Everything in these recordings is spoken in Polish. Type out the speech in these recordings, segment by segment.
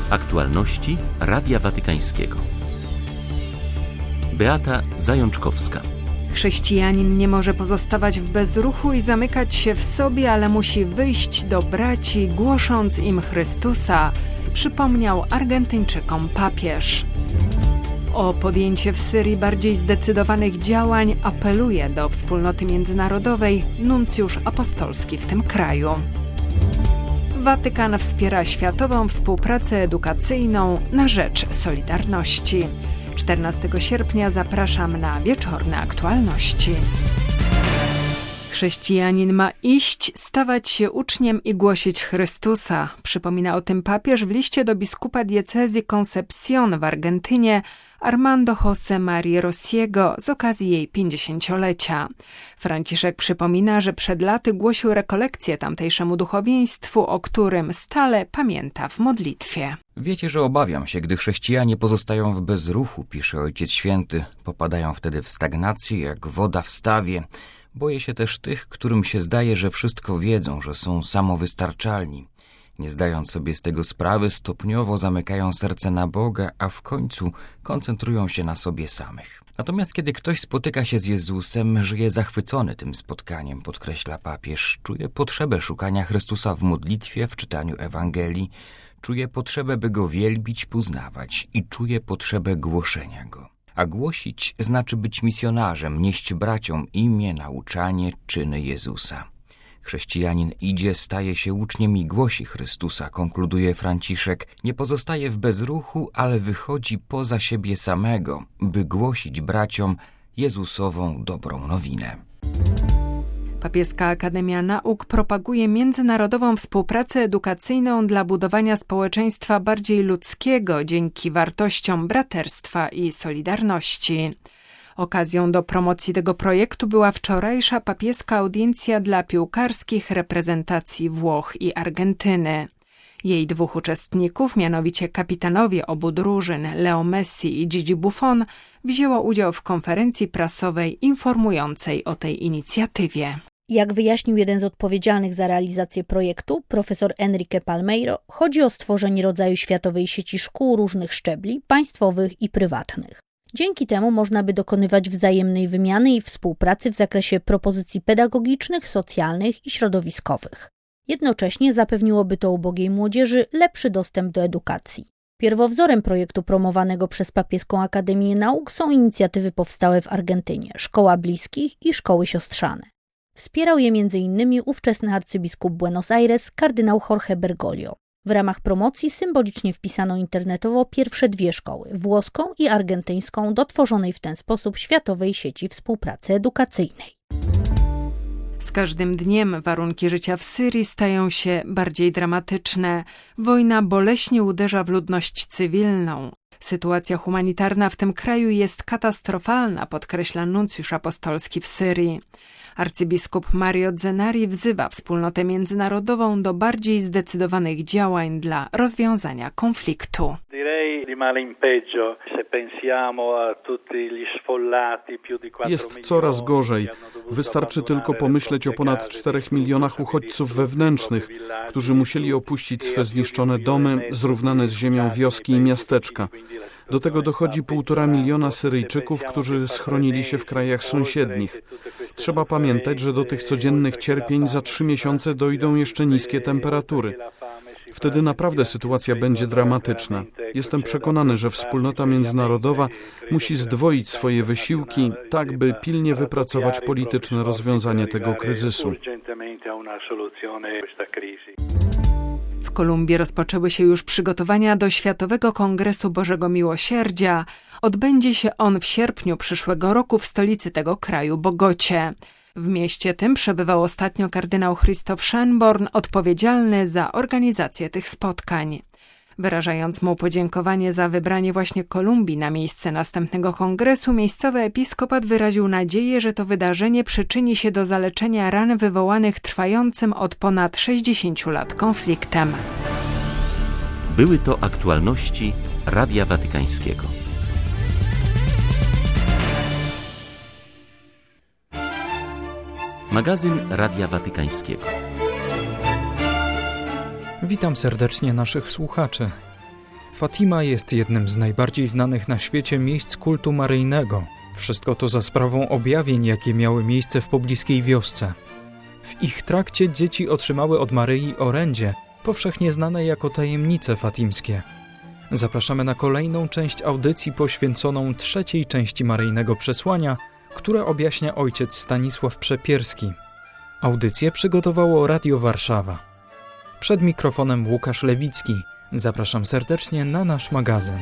Aktualności Radia Watykańskiego. Beata Zajączkowska. Chrześcijanin nie może pozostawać w bezruchu i zamykać się w sobie, ale musi wyjść do braci, głosząc im Chrystusa, przypomniał Argentyńczykom papież. O podjęcie w Syrii bardziej zdecydowanych działań apeluje do wspólnoty międzynarodowej nuncjusz apostolski w tym kraju. Watykan wspiera światową współpracę edukacyjną na rzecz Solidarności. 14 sierpnia zapraszam na wieczorne aktualności. Chrześcijanin ma iść, stawać się uczniem i głosić Chrystusa. Przypomina o tym papież w liście do biskupa diecezji Concepción w Argentynie Armando José María Rossiego z okazji jej 50-lecia. Franciszek przypomina, że przed laty głosił rekolekcję tamtejszemu duchowieństwu, o którym stale pamięta w modlitwie. Wiecie, że obawiam się, gdy chrześcijanie pozostają w bezruchu, pisze Ojciec Święty. Popadają wtedy w stagnację, jak woda w stawie. Boję się też tych, którym się zdaje, że wszystko wiedzą, że są samowystarczalni. Nie zdając sobie z tego sprawy, stopniowo zamykają serce na Boga, a w końcu koncentrują się na sobie samych. Natomiast kiedy ktoś spotyka się z Jezusem, żyje zachwycony tym spotkaniem, podkreśla papież. Czuje potrzebę szukania Chrystusa w modlitwie, w czytaniu Ewangelii. Czuje potrzebę, by Go wielbić, poznawać i czuje potrzebę głoszenia Go. A głosić znaczy być misjonarzem, nieść braciom imię, nauczanie, czyny Jezusa. Chrześcijanin idzie, staje się uczniem i głosi Chrystusa, konkluduje Franciszek. Nie pozostaje w bezruchu, ale wychodzi poza siebie samego, by głosić braciom Jezusową dobrą nowinę. Papieska Akademia Nauk propaguje międzynarodową współpracę edukacyjną dla budowania społeczeństwa bardziej ludzkiego dzięki wartościom braterstwa i solidarności. Okazją do promocji tego projektu była wczorajsza papieska audiencja dla piłkarskich reprezentacji Włoch i Argentyny. Jej dwóch uczestników, mianowicie kapitanowie obu drużyn Leo Messi i Gigi Buffon, wzięło udział w konferencji prasowej informującej o tej inicjatywie. Jak wyjaśnił jeden z odpowiedzialnych za realizację projektu, profesor Enrique Palmeiro, chodzi o stworzenie rodzaju światowej sieci szkół różnych szczebli, państwowych i prywatnych. Dzięki temu można by dokonywać wzajemnej wymiany i współpracy w zakresie propozycji pedagogicznych, socjalnych i środowiskowych. Jednocześnie zapewniłoby to ubogiej młodzieży lepszy dostęp do edukacji. Pierwowzorem projektu promowanego przez Papieską Akademię Nauk są inicjatywy powstałe w Argentynie, Szkoła Bliskich i Szkoły Siostrzane. Wspierał je m.in. ówczesny arcybiskup Buenos Aires, kardynał Jorge Bergoglio. W ramach promocji symbolicznie wpisano internetowo pierwsze dwie szkoły, włoską i argentyńską, do tworzonej w ten sposób światowej sieci współpracy edukacyjnej. Z każdym dniem warunki życia w Syrii stają się bardziej dramatyczne. Wojna boleśnie uderza w ludność cywilną. Sytuacja humanitarna w tym kraju jest katastrofalna, podkreśla nuncjusz apostolski w Syrii. Arcybiskup Mario Zenari wzywa wspólnotę międzynarodową do bardziej zdecydowanych działań dla rozwiązania konfliktu. Jest coraz gorzej. Wystarczy tylko pomyśleć o ponad 4 milionach uchodźców wewnętrznych, którzy musieli opuścić swe zniszczone domy, zrównane z ziemią wioski i miasteczka. Do tego dochodzi 1,5 miliona Syryjczyków, którzy schronili się w krajach sąsiednich. Trzeba pamiętać, że do tych codziennych cierpień za 3 miesiące dojdą jeszcze niskie temperatury. Wtedy naprawdę sytuacja będzie dramatyczna. Jestem przekonany, że wspólnota międzynarodowa musi zdwoić swoje wysiłki, tak by pilnie wypracować polityczne rozwiązanie tego kryzysu. W Kolumbii rozpoczęły się już przygotowania do Światowego Kongresu Bożego Miłosierdzia. Odbędzie się on w sierpniu przyszłego roku w stolicy tego kraju, Bogocie. W mieście tym przebywał ostatnio kardynał Christoph Schönborn, odpowiedzialny za organizację tych spotkań. Wyrażając mu podziękowanie za wybranie właśnie Kolumbii na miejsce następnego kongresu, miejscowy episkopat wyraził nadzieję, że to wydarzenie przyczyni się do zaleczenia ran wywołanych trwającym od ponad 60 lat konfliktem. Były to aktualności Radia Watykańskiego. Magazyn Radia Watykańskiego. Witam serdecznie naszych słuchaczy. Fatima jest jednym z najbardziej znanych na świecie miejsc kultu maryjnego. Wszystko to za sprawą objawień, jakie miały miejsce w pobliskiej wiosce. W ich trakcie dzieci otrzymały od Maryi orędzie, powszechnie znane jako tajemnice fatimskie. Zapraszamy na kolejną część audycji poświęconą trzeciej części maryjnego przesłania, które objaśnia ojciec Stanisław Przepierski. Audycję przygotowało Radio Warszawa. Przed mikrofonem Łukasz Lewicki. Zapraszam serdecznie na nasz magazyn.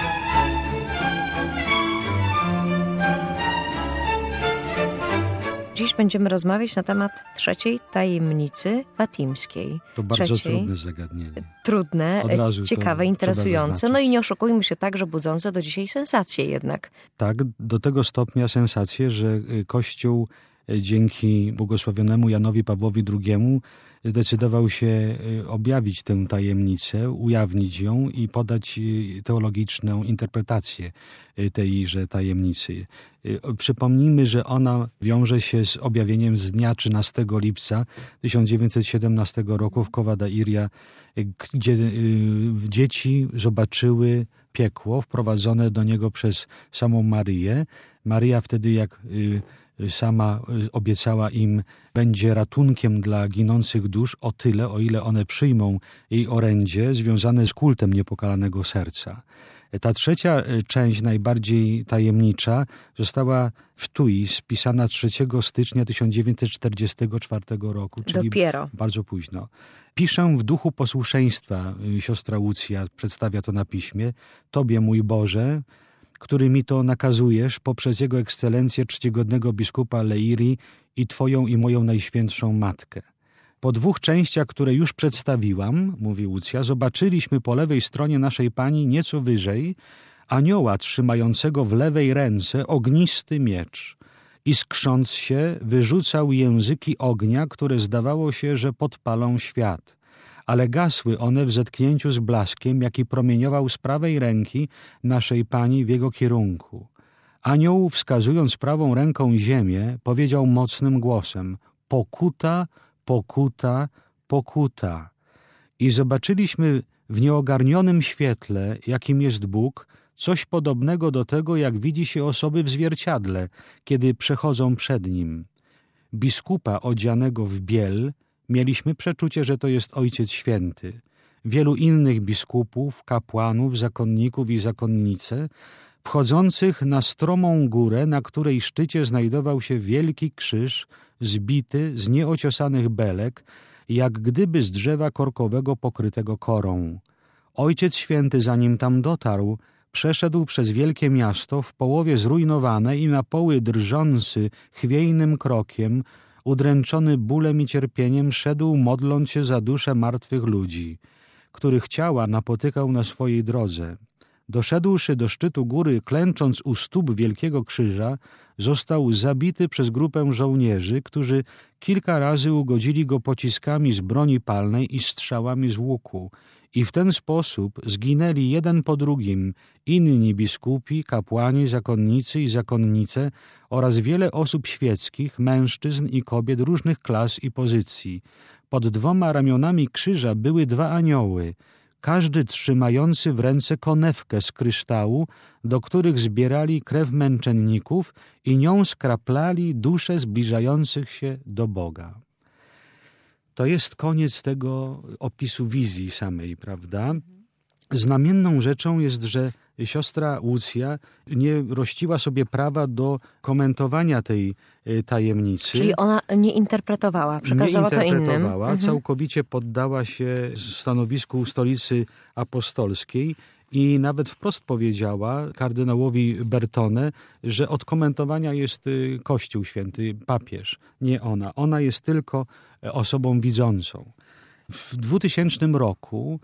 Dziś będziemy rozmawiać na temat trzeciej tajemnicy fatimskiej. To bardzo trudne zagadnienie. Trudne, ciekawe, interesujące. No i nie oszukujmy się, także budzące do dzisiaj sensacje jednak. Tak, do tego stopnia sensacje, że Kościół dzięki błogosławionemu Janowi Pawłowi II zdecydował się objawić tę tajemnicę, ujawnić ją i podać teologiczną interpretację tejże tajemnicy. Przypomnijmy, że ona wiąże się z objawieniem z dnia 13 lipca 1917 roku w Cova Iria, gdzie dzieci zobaczyły piekło wprowadzone do niego przez samą Maryję. Maryja wtedy, jak sama obiecała im, będzie ratunkiem dla ginących dusz o tyle, o ile one przyjmą jej orędzie związane z kultem niepokalanego serca. Ta trzecia część, najbardziej tajemnicza, została w Tui spisana 3 stycznia 1944 roku, czyli dopiero bardzo późno. Piszę w duchu posłuszeństwa, siostra Łucja przedstawia to na piśmie, Tobie, mój Boże, który mi to nakazujesz poprzez Jego Ekscelencję czcigodnego biskupa Leirii i Twoją i moją najświętszą Matkę. Po 2 częściach, które już przedstawiłam, mówi Łucja, zobaczyliśmy po lewej stronie naszej Pani nieco wyżej anioła trzymającego w lewej ręce ognisty miecz i skrząc się wyrzucał języki ognia, które zdawało się, że podpalą świat. Ale gasły one w zetknięciu z blaskiem, jaki promieniował z prawej ręki naszej Pani w jego kierunku. Anioł, wskazując prawą ręką ziemię, powiedział mocnym głosem: pokuta, pokuta, pokuta. I zobaczyliśmy w nieogarnionym świetle, jakim jest Bóg, coś podobnego do tego, jak widzi się osoby w zwierciadle, kiedy przechodzą przed nim. Biskupa odzianego w biel mieliśmy przeczucie, że to jest Ojciec Święty. Wielu innych biskupów, kapłanów, zakonników i zakonnice, wchodzących na stromą górę, na której szczycie znajdował się wielki krzyż, zbity z nieociosanych belek, jak gdyby z drzewa korkowego pokrytego korą. Ojciec Święty, zanim tam dotarł, przeszedł przez wielkie miasto, w połowie zrujnowane i na poły drżący chwiejnym krokiem, udręczony bólem i cierpieniem, szedł, modląc się za dusze martwych ludzi, których ciała napotykał na swojej drodze. Doszedłszy do szczytu góry, klęcząc u stóp wielkiego krzyża, został zabity przez grupę żołnierzy, którzy kilka razy ugodzili go pociskami z broni palnej i strzałami z łuku. I w ten sposób zginęli jeden po drugim inni biskupi, kapłani, zakonnicy i zakonnice oraz wiele osób świeckich, mężczyzn i kobiet różnych klas i pozycji. Pod 2 ramionami krzyża były 2 anioły, każdy trzymający w ręce konewkę z kryształu, do których zbierali krew męczenników i nią skraplali dusze zbliżających się do Boga. To jest koniec tego opisu wizji samej, prawda? Znamienną rzeczą jest, że siostra Łucja nie rościła sobie prawa do komentowania tej tajemnicy. Czyli ona nie interpretowała, przekazała to innym. Całkowicie poddała się stanowisku Stolicy Apostolskiej i nawet wprost powiedziała kardynałowi Bertone, że od komentowania jest Kościół Święty, papież, nie ona. Ona jest tylko osobą widzącą. W 2000 roku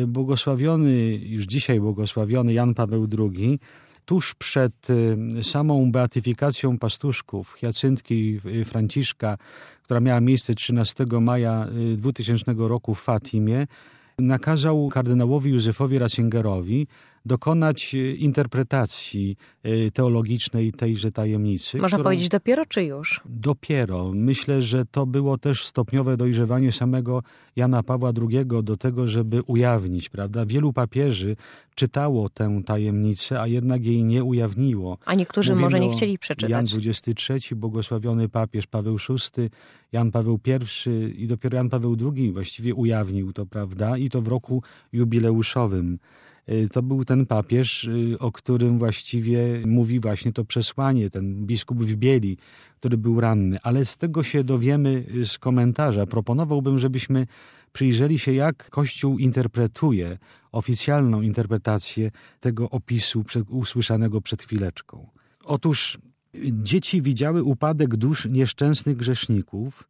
już dzisiaj błogosławiony Jan Paweł II, tuż przed samą beatyfikacją pastuszków Hiacyntki i Franciszka, która miała miejsce 13 maja 2000 roku w Fatimie, nakazał kardynałowi Józefowi Ratzingerowi, dokonać interpretacji teologicznej tejże tajemnicy. Można powiedzieć dopiero, czy już? Dopiero. Myślę, że to było też stopniowe dojrzewanie samego Jana Pawła II do tego, żeby ujawnić, prawda? Wielu papieży czytało tę tajemnicę, a jednak jej nie ujawniło. A niektórzy może nie chcieli przeczytać. Jan XXIII, błogosławiony papież Paweł VI, Jan Paweł I i dopiero Jan Paweł II właściwie ujawnił to, prawda? I to w roku jubileuszowym. To był ten papież, o którym właściwie mówi właśnie to przesłanie, ten biskup w bieli, który był ranny. Ale z tego się dowiemy z komentarza. Proponowałbym, żebyśmy przyjrzeli się, jak Kościół interpretuje oficjalną interpretację tego opisu usłyszanego przed chwileczką. Otóż dzieci widziały upadek dusz nieszczęsnych grzeszników.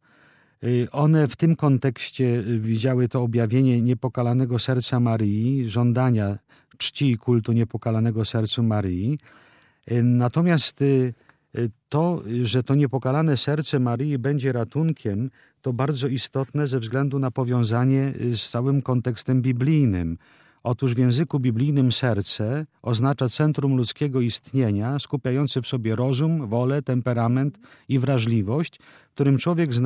One w tym kontekście widziały to objawienie niepokalanego serca Maryi, żądania czci i kultu niepokalanego sercu Maryi. Natomiast to, że to niepokalane serce Maryi będzie ratunkiem, to bardzo istotne ze względu na powiązanie z całym kontekstem biblijnym. Otóż w języku biblijnym serce oznacza centrum ludzkiego istnienia, skupiające w sobie rozum, wolę, temperament i wrażliwość, w którym człowiek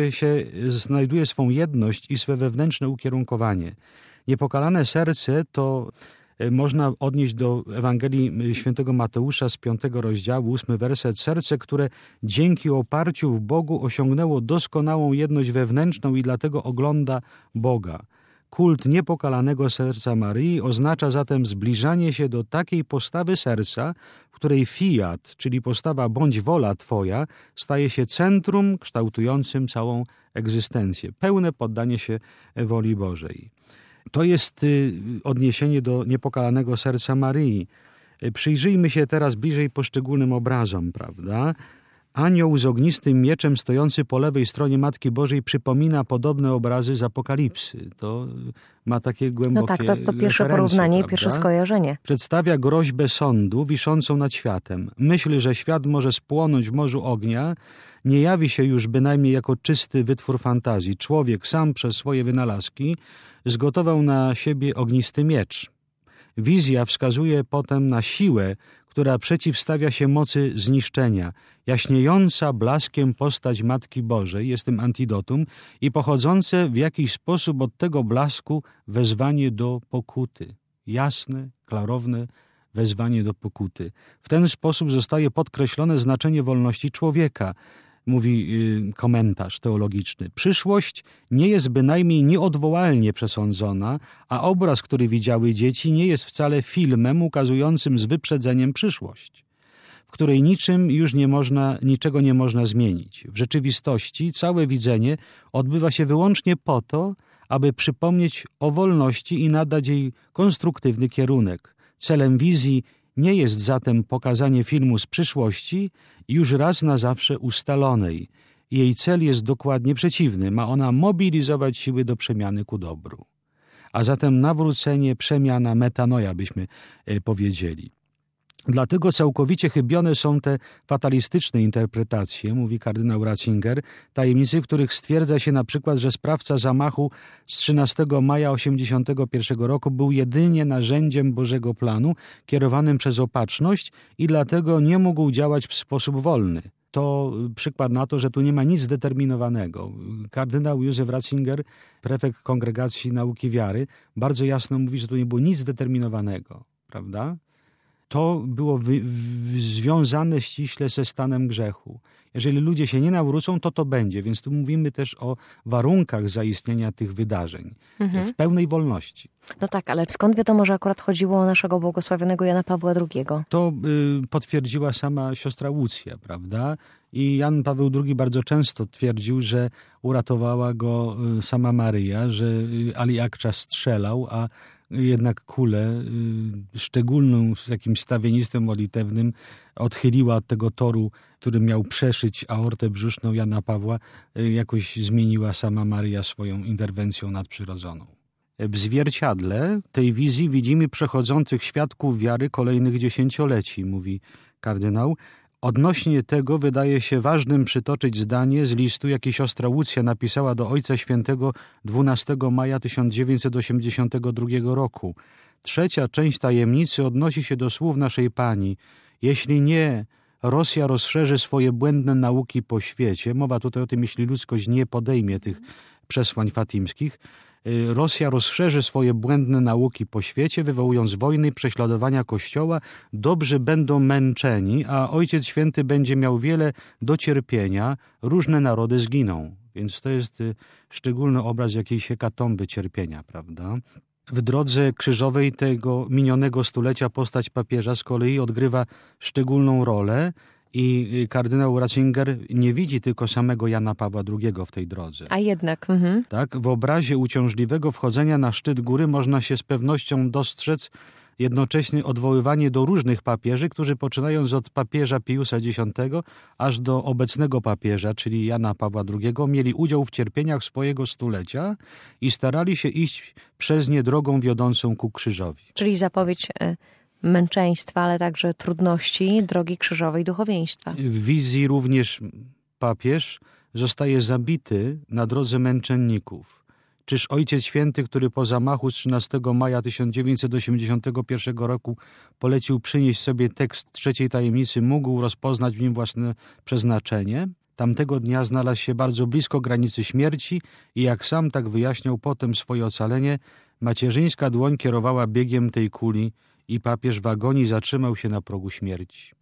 znajduje swą jedność i swe wewnętrzne ukierunkowanie. Niepokalane serce to można odnieść do Ewangelii świętego Mateusza z 5 rozdziału, 8 werset. Serce, które dzięki oparciu w Bogu osiągnęło doskonałą jedność wewnętrzną i dlatego ogląda Boga. Kult niepokalanego serca Maryi oznacza zatem zbliżanie się do takiej postawy serca, w której fiat, czyli postawa bądź wola Twoja, staje się centrum kształtującym całą egzystencję. Pełne poddanie się woli Bożej. To jest odniesienie do niepokalanego serca Maryi. Przyjrzyjmy się teraz bliżej poszczególnym obrazom, prawda? Anioł z ognistym mieczem stojący po lewej stronie Matki Bożej przypomina podobne obrazy z Apokalipsy. To ma takie głębokie to pierwsze porównanie i pierwsze skojarzenie. Przedstawia groźbę sądu wiszącą nad światem. Myśl, że świat może spłonąć w morzu ognia, nie jawi się już bynajmniej jako czysty wytwór fantazji. Człowiek sam przez swoje wynalazki zgotował na siebie ognisty miecz. Wizja wskazuje potem na siłę, która przeciwstawia się mocy zniszczenia. Jaśniejąca blaskiem postać Matki Bożej jest tym antidotum i pochodzące w jakiś sposób od tego blasku wezwanie do pokuty. Jasne, klarowne wezwanie do pokuty. W ten sposób zostaje podkreślone znaczenie wolności człowieka, mówi komentarz teologiczny. Przyszłość nie jest bynajmniej nieodwołalnie przesądzona, a obraz, który widziały dzieci, nie jest wcale filmem ukazującym z wyprzedzeniem przyszłość, w której niczego nie można zmienić. W rzeczywistości całe widzenie odbywa się wyłącznie po to, aby przypomnieć o wolności i nadać jej konstruktywny kierunek. Celem wizji nie jest zatem pokazanie filmu z przyszłości już raz na zawsze ustalonej. Jej cel jest dokładnie przeciwny. Ma ona mobilizować siły do przemiany ku dobru. A zatem nawrócenie, przemiana, metanoja byśmy powiedzieli. Dlatego całkowicie chybione są te fatalistyczne interpretacje, mówi kardynał Ratzinger, tajemnicy, w których stwierdza się na przykład, że sprawca zamachu z 13 maja 1981 roku był jedynie narzędziem Bożego planu, kierowanym przez opatrzność i dlatego nie mógł działać w sposób wolny. To przykład na to, że tu nie ma nic zdeterminowanego. Kardynał Józef Ratzinger, prefekt Kongregacji Nauki Wiary, bardzo jasno mówi, że tu nie było nic zdeterminowanego, prawda? To było związane ściśle ze stanem grzechu. Jeżeli ludzie się nie nawrócą, to będzie. Więc tu mówimy też o warunkach zaistnienia tych wydarzeń w pełnej wolności. No tak, ale skąd wiadomo, że akurat chodziło o naszego błogosławionego Jana Pawła II? To potwierdziła sama siostra Łucja, prawda? I Jan Paweł II bardzo często twierdził, że uratowała go sama Maryja, że Ali Akcza strzelał, a jednak kulę szczególną z jakimś stawienistwem modlitewnym odchyliła od tego toru, który miał przeszyć aortę brzuszną Jana Pawła, jakoś zmieniła sama Maryja swoją interwencją nadprzyrodzoną. W zwierciadle tej wizji widzimy przechodzących świadków wiary kolejnych dziesięcioleci, mówi kardynał. Odnośnie tego wydaje się ważnym przytoczyć zdanie z listu, jaki siostra Łucja napisała do Ojca Świętego 12 maja 1982 roku. Trzecia część tajemnicy odnosi się do słów naszej Pani. Jeśli nie, Rosja rozszerzy swoje błędne nauki po świecie. Mowa tutaj o tym, jeśli ludzkość nie podejmie tych przesłań fatimskich. Rosja rozszerzy swoje błędne nauki po świecie, wywołując wojny i prześladowania Kościoła. Dobrzy będą męczeni, a Ojciec Święty będzie miał wiele do cierpienia. Różne narody zginą. Więc to jest szczególny obraz jakiejś hekatomby cierpienia, prawda? W drodze krzyżowej tego minionego stulecia postać papieża z kolei odgrywa szczególną rolę i kardynał Ratzinger nie widzi tylko samego Jana Pawła II w tej drodze. A jednak. Tak, w obrazie uciążliwego wchodzenia na szczyt góry można się z pewnością dostrzec jednocześnie odwoływanie do różnych papieży, którzy poczynając od papieża Piusa X aż do obecnego papieża, czyli Jana Pawła II, mieli udział w cierpieniach swojego stulecia i starali się iść przez nie drogą wiodącą ku krzyżowi. Czyli zapowiedź męczeństwa, ale także trudności drogi krzyżowej duchowieństwa. W wizji również papież zostaje zabity na drodze męczenników. Czyż Ojciec Święty, który po zamachu z 13 maja 1981 roku polecił przynieść sobie tekst trzeciej tajemnicy, mógł rozpoznać w nim własne przeznaczenie? Tamtego dnia znalazł się bardzo blisko granicy śmierci i jak sam tak wyjaśniał potem swoje ocalenie, macierzyńska dłoń kierowała biegiem tej kuli i papież w agonii zatrzymał się na progu śmierci.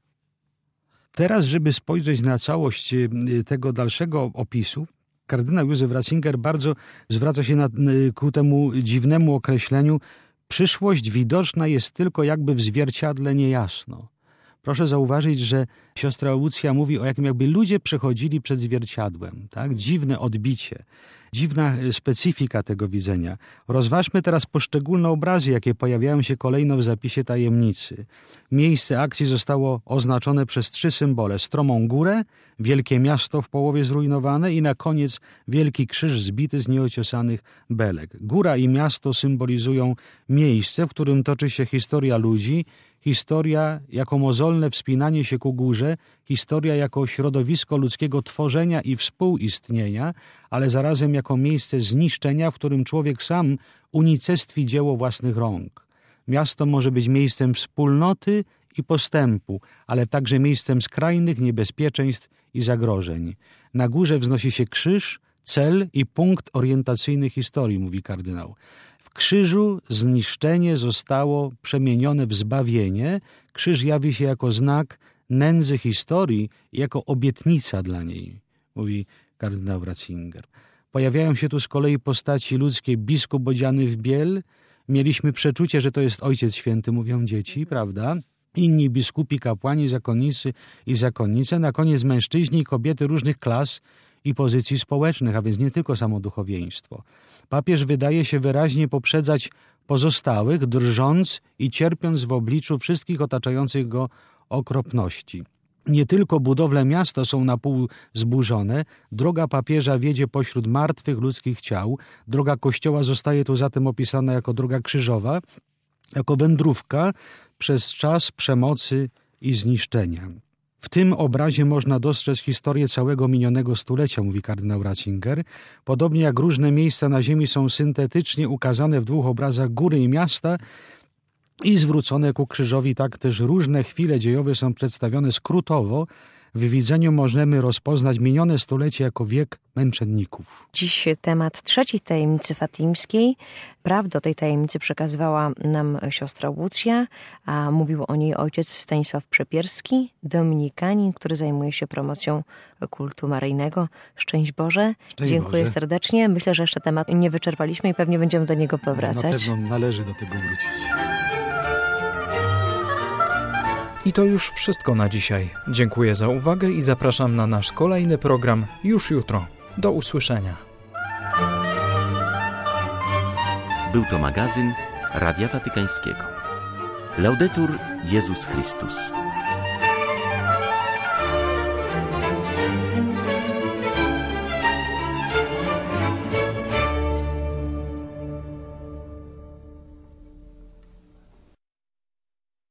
Teraz, żeby spojrzeć na całość tego dalszego opisu, kardynał Józef Ratzinger bardzo zwraca się ku temu dziwnemu określeniu: przyszłość widoczna jest tylko jakby w zwierciadle niejasno. Proszę zauważyć, że siostra Łucja mówi o jakim jakby ludzie przechodzili przed zwierciadłem. Tak? Dziwne odbicie, dziwna specyfika tego widzenia. Rozważmy teraz poszczególne obrazy, jakie pojawiają się kolejno w zapisie tajemnicy. Miejsce akcji zostało oznaczone przez 3 symbole: stromą górę, wielkie miasto w połowie zrujnowane i na koniec wielki krzyż zbity z nieociosanych belek. Góra i miasto symbolizują miejsce, w którym toczy się historia ludzi, historia jako mozolne wspinanie się ku górze, historia jako środowisko ludzkiego tworzenia i współistnienia, ale zarazem jako miejsce zniszczenia, w którym człowiek sam unicestwi dzieło własnych rąk. Miasto może być miejscem wspólnoty i postępu, ale także miejscem skrajnych niebezpieczeństw i zagrożeń. Na górze wznosi się krzyż, cel i punkt orientacyjny historii, mówi kardynał. W krzyżu zniszczenie zostało przemienione w zbawienie. Krzyż jawi się jako znak nędzy historii i jako obietnica dla niej, mówi kardynał Ratzinger. Pojawiają się tu z kolei postaci ludzkie: biskup odziany w biel. Mieliśmy przeczucie, że to jest Ojciec Święty, mówią dzieci, prawda? Inni biskupi, kapłani, zakonnicy i zakonnice. Na koniec mężczyźni i kobiety różnych klas i pozycji społecznych, a więc nie tylko samo duchowieństwo. Papież wydaje się wyraźnie poprzedzać pozostałych, drżąc i cierpiąc w obliczu wszystkich otaczających go okropności. Nie tylko budowle miasta są na pół zburzone, droga papieża wiedzie pośród martwych ludzkich ciał, droga Kościoła zostaje tu zatem opisana jako droga krzyżowa, jako wędrówka przez czas przemocy i zniszczenia. W tym obrazie można dostrzec historię całego minionego stulecia, mówi kardynał Ratzinger. Podobnie jak różne miejsca na ziemi są syntetycznie ukazane w 2 obrazach góry i miasta i zwrócone ku krzyżowi, tak też różne chwile dziejowe są przedstawione skrótowo. W widzeniu możemy rozpoznać minione stulecie jako wiek męczenników. Dziś temat trzeciej tajemnicy fatimskiej. Prawdę o tej tajemnicy przekazywała nam siostra Łucja, a mówił o niej ojciec Stanisław Przepierski, dominikanin, który zajmuje się promocją kultu maryjnego. Szczęść Boże. Szczęść Dziękuję Boże. serdecznie. Myślę, że jeszcze temat nie wyczerpaliśmy i pewnie będziemy do niego powracać. Na pewno należy do tego wrócić. I to już wszystko na dzisiaj. Dziękuję za uwagę i zapraszam na nasz kolejny program już jutro. Do usłyszenia. Był to magazyn Radia Watykańskiego. Laudetur Jezus Chrystus.